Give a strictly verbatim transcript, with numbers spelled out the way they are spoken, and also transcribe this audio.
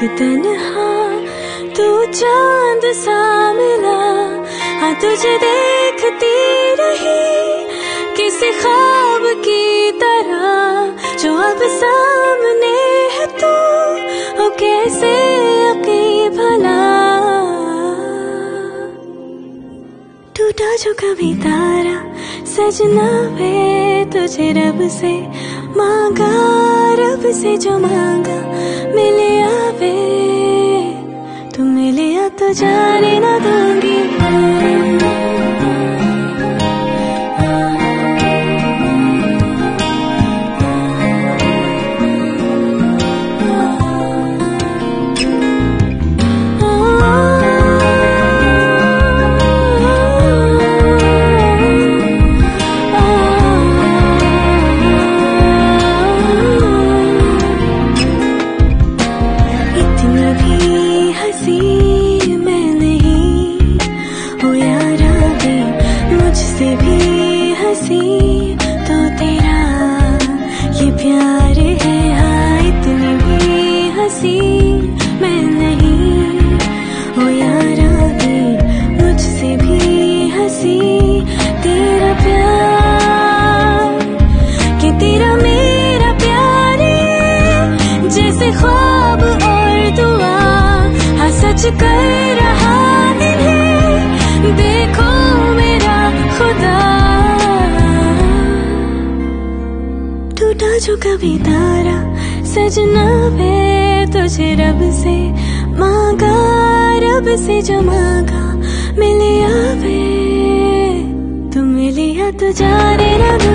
तन्हा तू चांद सा मिला, हाँ तुझे देखती रही किसी ख्वाब की तरह जो अब सामने है तू, ओ कैसे यकीन भला। टूटा जो कभी तारा सजना वे तुझे रब से मांगा, रब से जो मांगा मिले आवे, तू मिले आ तो जाने ना दूंगी। मुझसे भी हंसी तो तेरा ये प्यार है, हाँ इतनी भी हंसी मैं नहीं हो यारा भी, मुझसे भी हंसी तेरा प्यार, कि तेरा मेरा प्यार जैसे ख्वाब और दुआ, हाँ सच कर रहा है देखो मेरा खुदा। टूटा जो कभी तारा सजना वे तुझे रब से मांगा, रब से जो मांगा मिले आवे, तू मिले या तो जाने ना।